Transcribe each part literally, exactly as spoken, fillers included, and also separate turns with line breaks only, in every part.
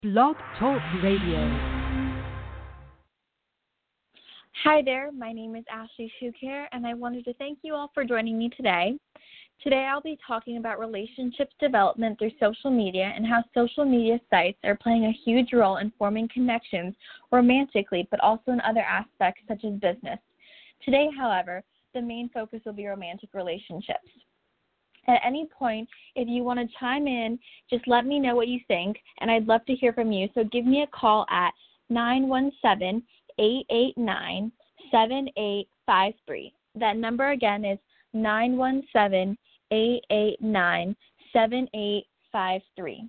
Blog Talk Radio.
Hi there, my name is Ashley Shukare, and I wanted to thank you all for joining me today. Today I'll be talking about relationships development through social media and how social media sites are playing a huge role in forming connections romantically, but also in other aspects such as business. Today, however, the main focus will be romantic relationships. At any point, if you want to chime in, just let me know what you think, and I'd love to hear from you. So give me a call at nine one seven, eight eight nine, seven eight five three. That number again is nine one seven, eight eight nine, seven eight five three.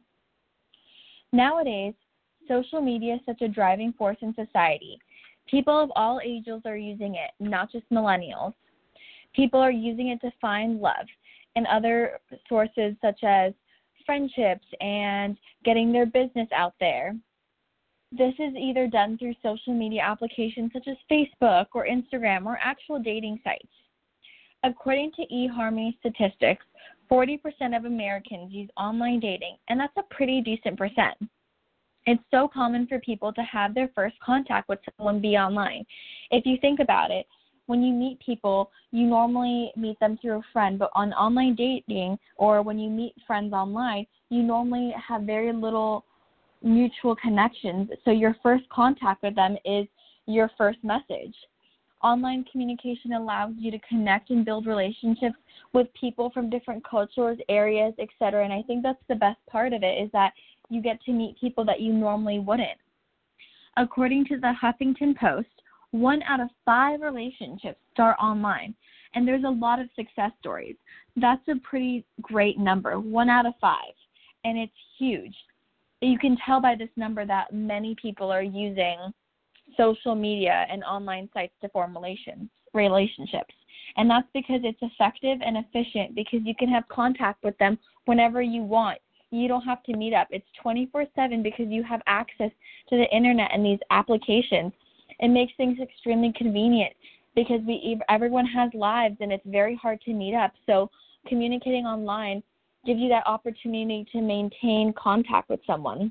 Nowadays, social media is such a driving force in society. People of all ages are using it, not just millennials. People are using it to find love and other sources such as friendships and getting their business out there. This is either done through social media applications such as Facebook or Instagram or actual dating sites. According to eHarmony statistics, forty percent of Americans use online dating, and that's a pretty decent percent. It's so common for people to have their first contact with someone be online. If you think about it, when you meet people, you normally meet them through a friend, but on online dating or when you meet friends online, you normally have very little mutual connections, so your first contact with them is your first message. Online communication allows you to connect and build relationships with people from different cultures, areas, et cetera, and I think that's the best part of it is that you get to meet people that you normally wouldn't. According to the Huffington Post, one out of five relationships start online, and there's a lot of success stories. That's a pretty great number, one out of five, and it's huge. You can tell by this number that many people are using social media and online sites to form relations, relationships, and that's because it's effective and efficient because you can have contact with them whenever you want. You don't have to meet up. It's twenty-four seven because you have access to the internet and these applications. It makes things extremely convenient because we everyone has lives and it's very hard to meet up. So communicating online gives you that opportunity to maintain contact with someone.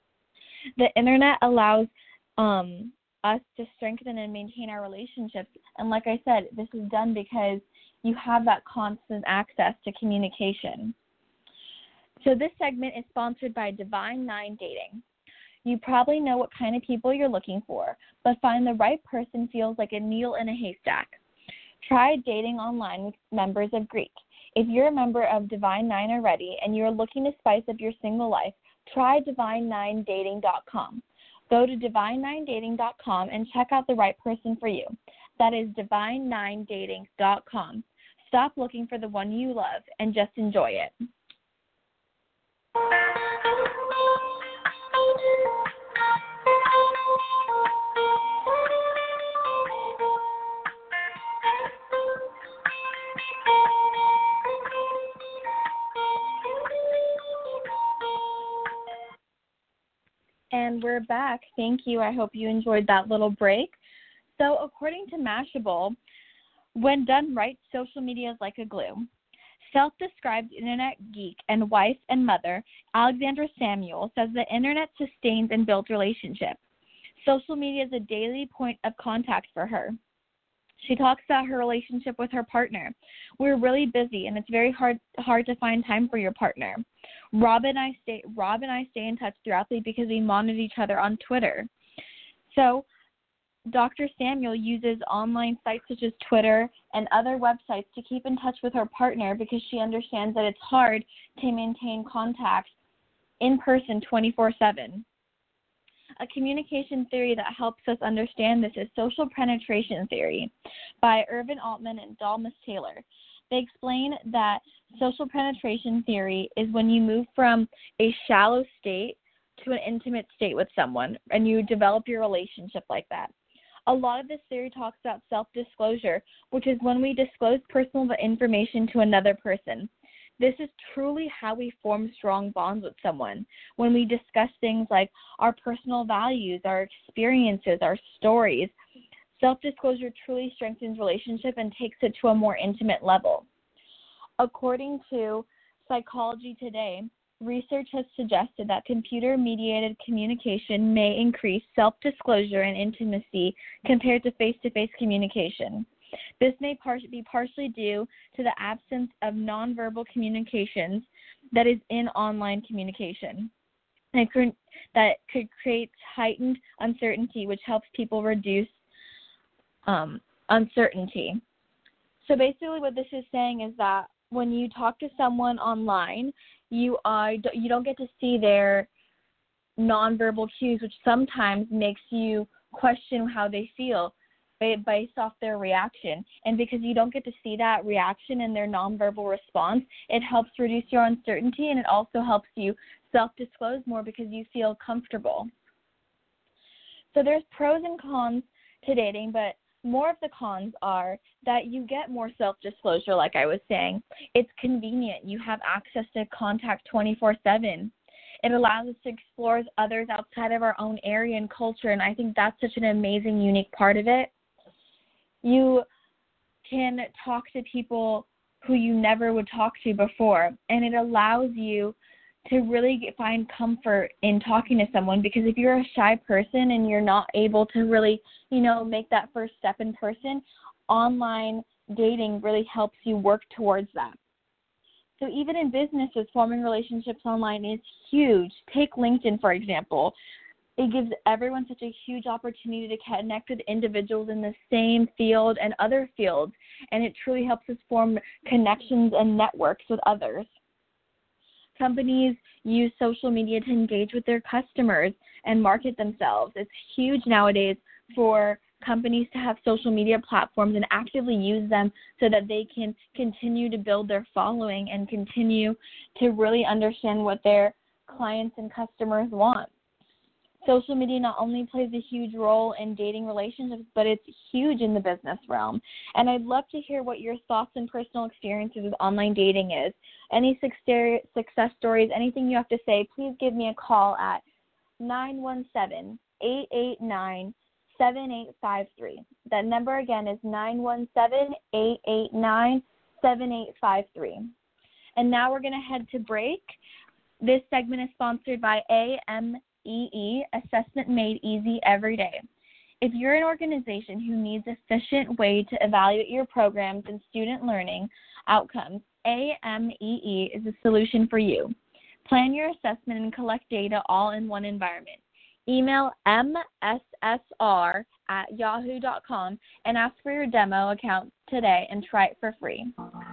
The internet allows um, us to strengthen and maintain our relationships. And like I said, this is done because you have that constant access to communication. So this segment is sponsored by Divine Nine Dating. You probably know what kind of people you're looking for, but find the right person feels like a needle in a haystack. Try dating online with members of Greek. If you're a member of Divine Nine already and you're looking to spice up your single life, try divine nine dating dot com. Go to divine nine dating dot com and check out the right person for you. That is divine nine dating dot com. Stop looking for the one you love and just enjoy it. And we're back. Thank you. I hope you enjoyed that little break. So according to Mashable, when done right, social media is like a glue. Self-described internet geek and wife and mother, Alexandra Samuel, says the internet sustains and builds relationships. Social media is a daily point of contact for her. She talks about her relationship with her partner. We're really busy, and it's very hard hard to find time for your partner. Rob and I stay Rob and I stay in touch throughout the week because we monitor each other on Twitter. So Doctor Samuel uses online sites such as Twitter and other websites to keep in touch with her partner because she understands that it's hard to maintain contact in person twenty-four seven. A communication theory that helps us understand this is social penetration theory by Irvin Altman and Dalmas Taylor. They explain that social penetration theory is when you move from a shallow state to an intimate state with someone and you develop your relationship like that. A lot of this theory talks about self-disclosure, which is when we disclose personal information to another person. This is truly how we form strong bonds with someone, when we discuss things like our personal values, our experiences, our stories. Self-disclosure truly strengthens relationship and takes it to a more intimate level. According to Psychology Today, research has suggested that computer-mediated communication may increase self-disclosure and intimacy compared to face-to-face communication. This may par- be partially due to the absence of nonverbal communications that is in online communication. And it could, that could create heightened uncertainty, which helps people reduce um, uncertainty. So basically what this is saying is that when you talk to someone online, you are you don't get to see their nonverbal cues, which sometimes makes you question how they feel based off their reaction. And because you don't get to see that reaction and their nonverbal response, it helps reduce your uncertainty, and it also helps you self-disclose more because you feel comfortable. So there's pros and cons to dating, but more of the cons are that you get more self-disclosure, like I was saying. It's convenient. You have access to contact twenty-four seven. It allows us to explore others outside of our own area and culture, and I think that's such an amazing, unique part of it. You can talk to people who you never would talk to before, and it allows you to really get, find comfort in talking to someone, because if you're a shy person and you're not able to really, you know, make that first step in person, online dating really helps you work towards that. So even in businesses, forming relationships online is huge. Take LinkedIn, for example. It gives everyone such a huge opportunity to connect with individuals in the same field and other fields, and it truly helps us form connections and networks with others. Companies use social media to engage with their customers and market themselves. It's huge nowadays for companies to have social media platforms and actively use them so that they can continue to build their following and continue to really understand what their clients and customers want. Social media not only plays a huge role in dating relationships, but it's huge in the business realm. And I'd love to hear what your thoughts and personal experiences with online dating is. Any success stories, anything you have to say, please give me a call at nine one seven, eight eight nine, seven eight five three. That number again is nine one seven, eight eight nine, seven eight five three. And now we're going to head to break. This segment is sponsored by A M E E, Assessment Made Easy Every Day. If you're an organization who needs an efficient way to evaluate your programs and student learning outcomes, A M E E is a solution for you. Plan your assessment and collect data all in one environment. Email M S S R at yahoo dot com and ask for your demo account today and try it for free.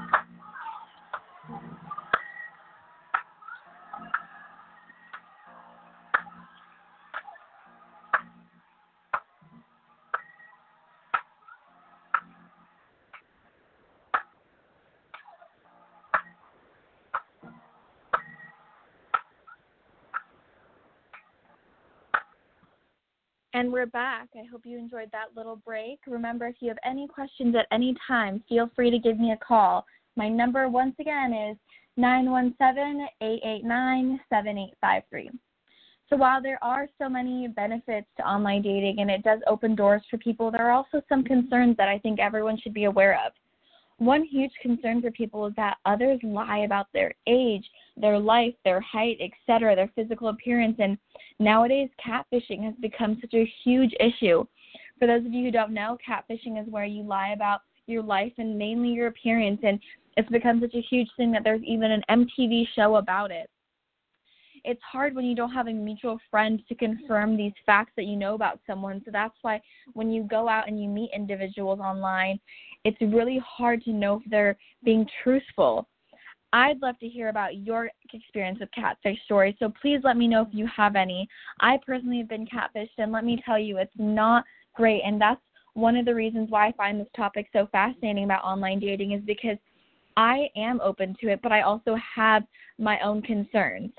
And we're back. I hope you enjoyed that little break. Remember, if you have any questions at any time, feel free to give me a call. My number, once again, is nine one seven, eight eight nine, seven eight five three. So while there are so many benefits to online dating and it does open doors for people, there are also some concerns that I think everyone should be aware of. One huge concern for people is that others lie about their age, their life, their height, et cetera, their physical appearance. And nowadays, catfishing has become such a huge issue. For those of you who don't know, catfishing is where you lie about your life and mainly your appearance. And it's become such a huge thing that there's even an M T V show about it. It's hard when you don't have a mutual friend to confirm these facts that you know about someone. So that's why when you go out and you meet individuals online, it's really hard to know if they're being truthful. I'd love to hear about your experience with catfish stories, so please let me know if you have any. I personally have been catfished, and let me tell you, it's not great, and that's one of the reasons why I find this topic so fascinating about online dating is because I am open to it, but I also have my own concerns.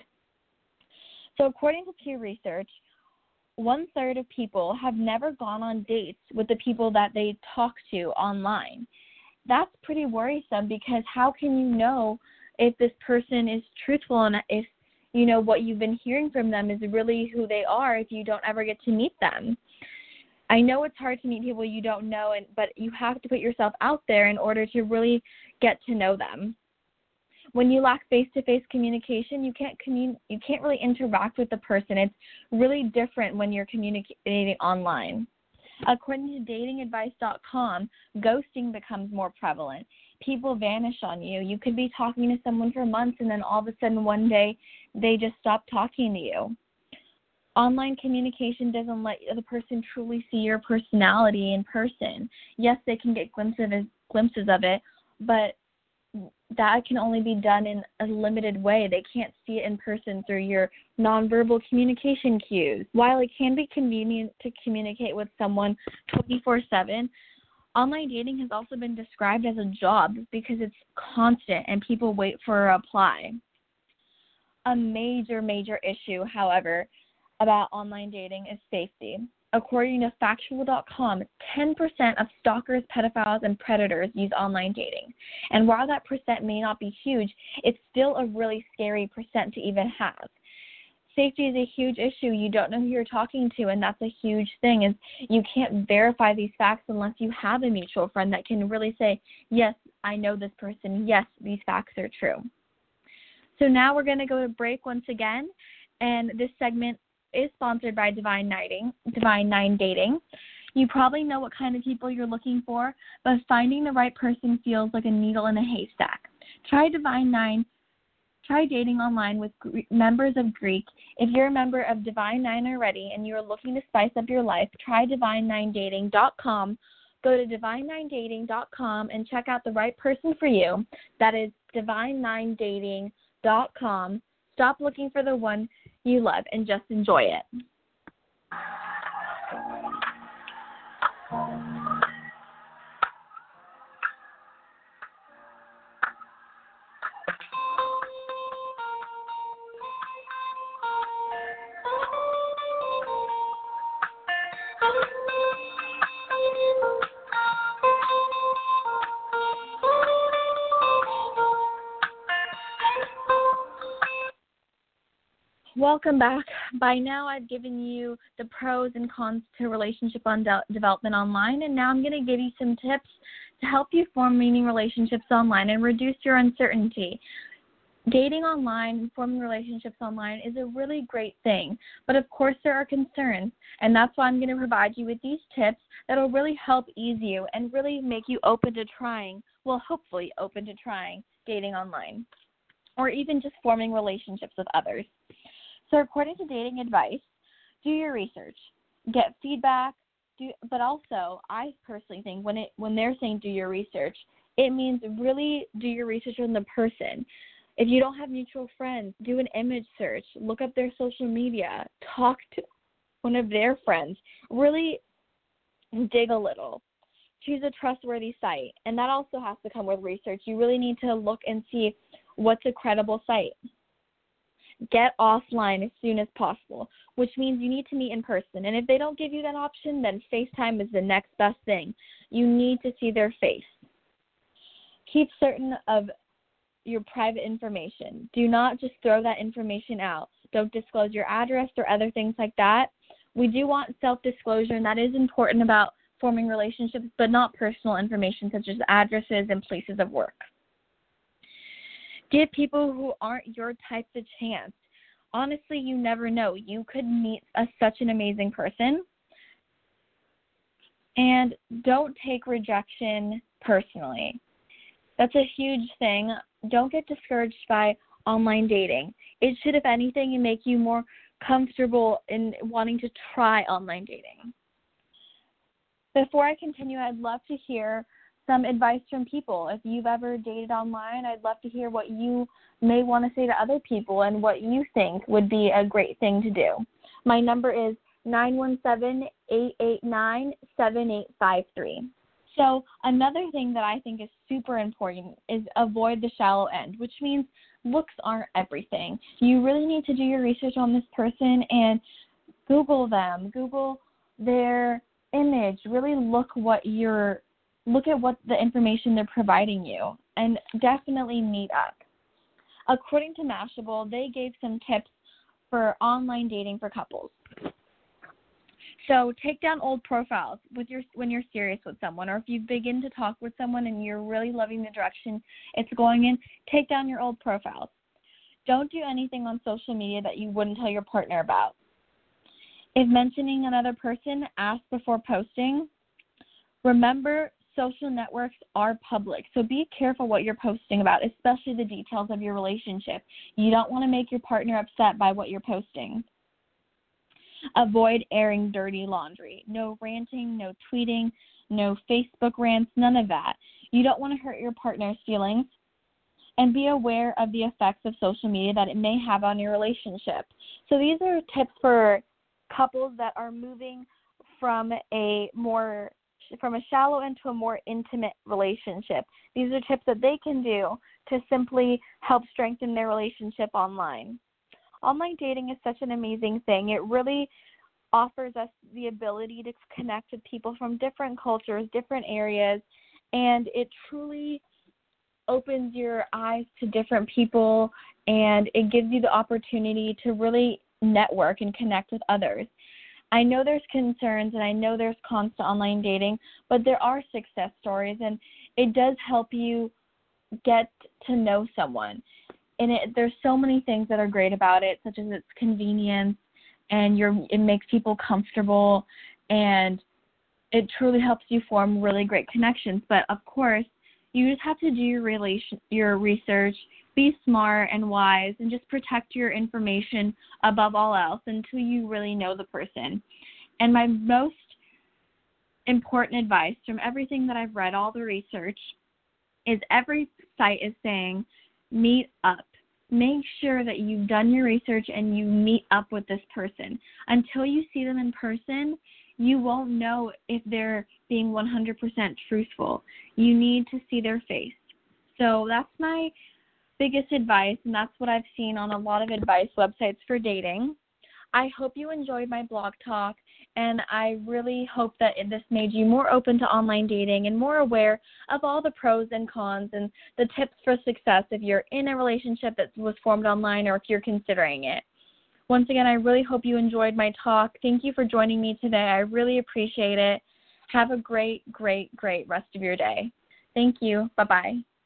So according to Pew Research, one-third of people have never gone on dates with the people that they talk to online. That's pretty worrisome because how can you know if this person is truthful and if, you know, what you've been hearing from them is really who they are if you don't ever get to meet them? I know it's hard to meet people you don't know, and but you have to put yourself out there in order to really get to know them. When you lack face-to-face communication, you can't commun- you can't really interact with the person. It's really different when you're communicating online. According to dating advice dot com, ghosting becomes more prevalent. People vanish on you. You could be talking to someone for months, and then all of a sudden one day they just stop talking to you. Online communication doesn't let the person truly see your personality in person. Yes, they can get glimpses of it, glimpses of it, but that can only be done in a limited way. They can't see it in person through your nonverbal communication cues. While it can be convenient to communicate with someone twenty-four seven, online dating has also been described as a job because it's constant and people wait for a reply. A major, major issue, however, about online dating is safety. According to factual dot com, ten percent of stalkers, pedophiles, and predators use online dating. And while that percent may not be huge, it's still a really scary percent to even have. Safety is a huge issue. You don't know who you're talking to, and that's a huge thing. Is you can't verify these facts unless you have a mutual friend that can really say, yes, I know this person. Yes, these facts are true. So now we're going to go to break once again, and this segment is sponsored by Divine Nighting, Divine Nine Dating. You probably know what kind of people you're looking for, but finding the right person feels like a needle in a haystack. Try Divine Nine. Try dating online with members of Greek. If you're a member of Divine Nine already and you're looking to spice up your life, try divine nine dating dot com. Go to divine nine dating dot com and check out the right person for you. That is divine nine dating dot com. Stop looking for the one you love and just enjoy it. Welcome back. By now, I've given you the pros and cons to relationship on de- development online, and now I'm going to give you some tips to help you form meaning relationships online and reduce your uncertainty. Dating online and forming relationships online is a really great thing, but of course there are concerns, and that's why I'm going to provide you with these tips that will really help ease you and really make you open to trying, well, hopefully open to trying dating online, or even just forming relationships with others. So according to dating advice, do your research, get feedback, do, but also I personally think when it when they're saying do your research, it means really do your research on the person. If you don't have mutual friends, do an image search, look up their social media, talk to one of their friends, really dig a little. Choose a trustworthy site, and that also has to come with research. You really need to look and see what's a credible site. Get offline as soon as possible, which means you need to meet in person. And if they don't give you that option, then FaceTime is the next best thing. You need to see their face. Keep certain of your private information. Do not just throw that information out. Don't disclose your address or other things like that. We do want self-disclosure, and that is important about forming relationships, but not personal information such as addresses and places of work. Give people who aren't your type a chance. Honestly, you never know. You could meet a, such an amazing person. And don't take rejection personally. That's a huge thing. Don't get discouraged by online dating. It should, if anything, make you more comfortable in wanting to try online dating. Before I continue, I'd love to hear some advice from people. If you've ever dated online, I'd love to hear what you may want to say to other people and what you think would be a great thing to do. My number is nine one seven, eight eight nine, seven eight five three. So another thing that I think is super important is avoid the shallow end, which means looks aren't everything. You really need to do your research on this person and Google them, Google their image, really look what you're Look at what the information they're providing you, and definitely meet up. According to Mashable, they gave some tips for online dating for couples. So take down old profiles with your when you're serious with someone, or if you begin to talk with someone and you're really loving the direction it's going in, take down your old profiles. Don't do anything on social media that you wouldn't tell your partner about. If mentioning another person, ask before posting. Remember, social networks are public, so be careful what you're posting about, especially the details of your relationship. You don't want to make your partner upset by what you're posting. Avoid airing dirty laundry. No ranting, no tweeting, no Facebook rants, none of that. You don't want to hurt your partner's feelings. And be aware of the effects of social media that it may have on your relationship. So these are tips for couples that are moving from a more from a shallow into a more intimate relationship. These are tips that they can do to simply help strengthen their relationship online. Online dating is such an amazing thing. It really offers us the ability to connect with people from different cultures, different areas, and it truly opens your eyes to different people, and it gives you the opportunity to really network and connect with others. I know there's concerns and I know there's cons to online dating, but there are success stories, and it does help you get to know someone. And it, there's so many things that are great about it, such as its convenience, and your it makes people comfortable, and it truly helps you form really great connections. But of course, you just have to do your relation, your research, be smart and wise, and just protect your information above all else until you really know the person. And my most important advice from everything that I've read, all the research, is every site is saying meet up. Make sure that you've done your research and you meet up with this person. Until you see them in person, you won't know if they're being one hundred percent truthful. You need to see their face. So that's my biggest advice, and that's what I've seen on a lot of advice websites for dating. I hope you enjoyed my blog talk, and I really hope that this made you more open to online dating and more aware of all the pros and cons and the tips for success if you're in a relationship that was formed online or if you're considering it. Once again, I really hope you enjoyed my talk. Thank you for joining me today. I really appreciate it. Have a great, great, great rest of your day. Thank you. Bye-bye.